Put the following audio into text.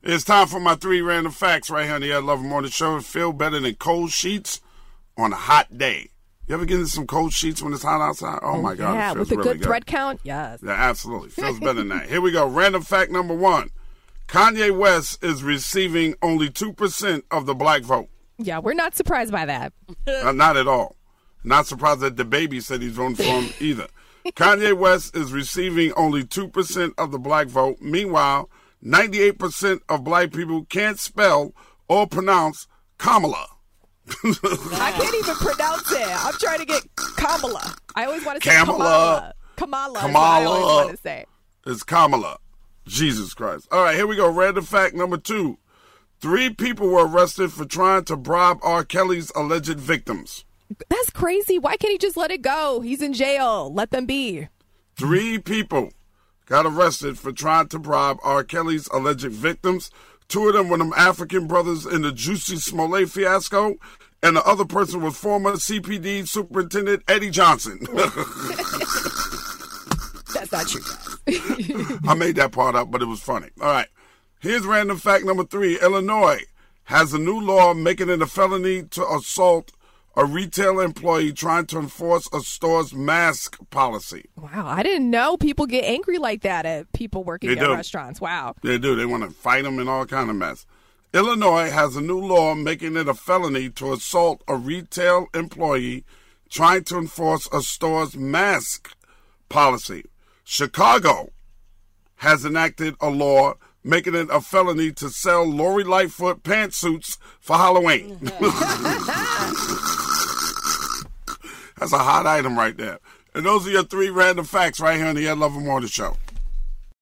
It's time for my 3 random facts right here on the Ed Lover Morning Show. Feel better than cold sheets on a hot day. You ever get into some cold sheets when it's hot outside? Oh, my God. Yeah, it feels with a really good thread count, yes. Yeah, absolutely. Feels better than that. Here we go. Random fact number 1. Kanye West is receiving only 2% of the black vote. Yeah, we're not surprised by that. Not at all. Not surprised that the baby said he's voting for him either. Kanye West is receiving only 2% of the black vote. Meanwhile, 98% of black people can't spell or pronounce Kamala. I can't even pronounce it. I'm trying to get Kamala. I always want to say Kamala. Kamala. Is what I always want to say. It's Kamala. Jesus Christ. All right, here we go. Random fact number 2. 3 people were arrested for trying to bribe R. Kelly's alleged victims. That's crazy. Why can't he just let it go? He's in jail. Let them be. 3 people got arrested for trying to bribe R. Kelly's alleged victims. 2 of them were them African brothers in the Juicy Smollett fiasco, and the other person was former CPD Superintendent Eddie Johnson. That's not true. I made that part up, but it was funny. All right. Here's random fact number 3. Illinois has a new law making it a felony to assault a retail employee trying to enforce a store's mask policy. Wow, I didn't know people get angry like that at people working at restaurants. Wow. They do. They want to fight them and all kind of mess. Illinois has a new law making it a felony to assault a retail employee trying to enforce a store's mask policy. Chicago has enacted a law making it a felony to sell Lori Lightfoot pantsuits for Halloween. That's a hot item right there. And those are your 3 random facts right here on the Ed Lover Morning Show.